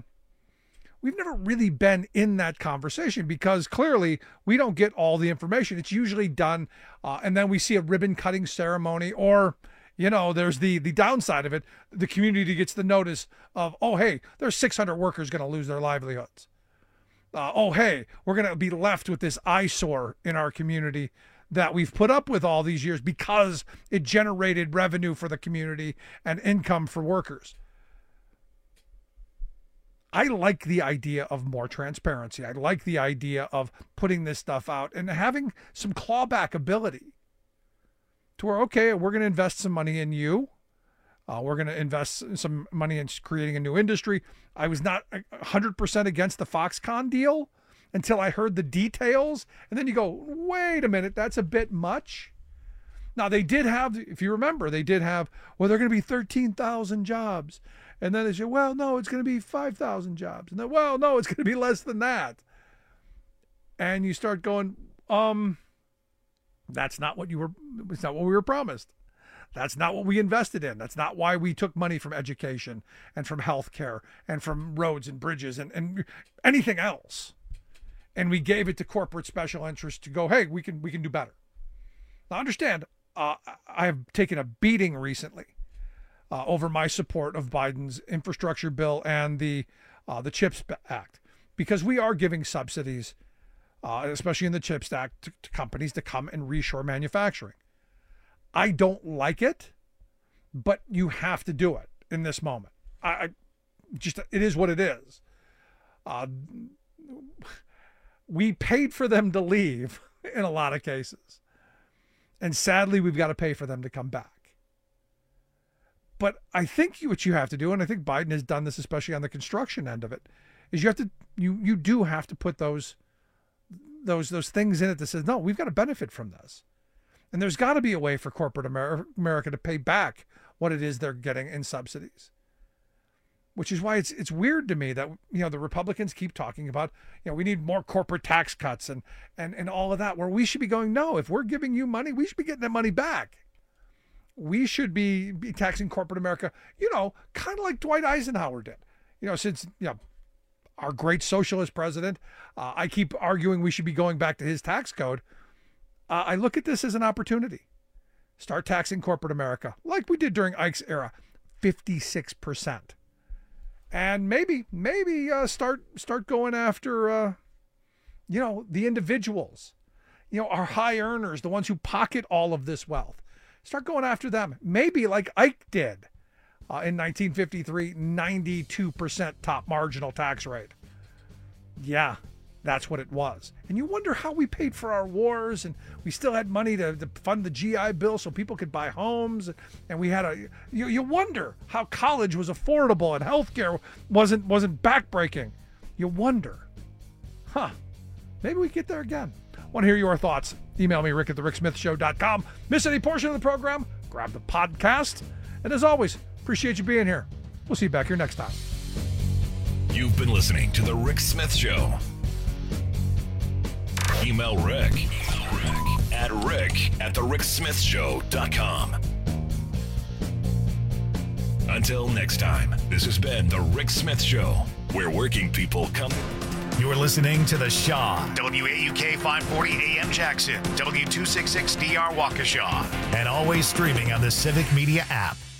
J: in that conversation, because clearly we don't get all the information. It's usually done, and then we see a ribbon cutting ceremony, or, there's the downside of it. The community gets the notice of, oh, hey, there's 600 workers going to lose their livelihoods. Oh, hey, we're going to be left with this eyesore in our community that we've put up with all these years because it generated revenue for the community and income for workers. I like the idea of more transparency. I like the idea of putting this stuff out and having some clawback ability to where, okay, we're going to invest some money in you. We're going to invest some money in creating a new industry. I was not 100% against the Foxconn deal until I heard the details. And then you go, wait a minute, that's a bit much. Now, they did have, if you remember, they're going to be 13,000 jobs. And then they say, well, no, it's going to be 5,000 jobs. And then, well, no, it's going to be less than that. And you start going, that's not what we were promised. That's not what we invested in. That's not why we took money from education and from healthcare and from roads and bridges and anything else. And we gave it to corporate special interests to go, hey, we can do better. Now, understand, I have taken a beating recently over my support of Biden's infrastructure bill and the CHIPS Act, because we are giving subsidies, especially in the CHIPS Act, to companies to come and reshore manufacturing. I don't like it, but you have to do it in this moment. It is what it is. We paid for them to leave in a lot of cases. And sadly, we've got to pay for them to come back. But I think what you have to do, and I think Biden has done this, especially on the construction end of it, is you do have to put those things in it that says, no, we've got to benefit from this. And there's got to be a way for corporate America to pay back what it is they're getting in subsidies. Which is why it's weird to me that, the Republicans keep talking about, we need more corporate tax cuts and all of that, where we should be going, no, if we're giving you money, we should be getting that money back. We should be taxing corporate America, kind of like Dwight Eisenhower did. Since, our great socialist president, I keep arguing we should be going back to his tax code. I look at this as an opportunity. Start taxing corporate America like we did during Ike's era, 56%. And maybe start going after, the individuals, our high earners, the ones who pocket all of this wealth. Start going after them. Maybe like Ike did in 1953, 92% top marginal tax rate. Yeah, That's what it was. And you wonder how we paid for our wars, and we still had money to fund the GI Bill so people could buy homes. And we had you wonder how college was affordable and healthcare wasn't backbreaking. You wonder. Maybe we get there again. Want to hear your thoughts? Email me, rick@thericksmithshow.com. Miss any portion of the program? Grab the podcast. And as always, appreciate you being here. We'll see you back here next time.
B: You've been listening to The Rick Smith Show. Email Rick at rick@thericksmithshow.com. Until next time, this has been The Rick Smith Show, where working people come.
A: You're listening to The Shaw, WAUK 540 AM Jackson, W266DR Waukesha, and always streaming on the Civic Media app.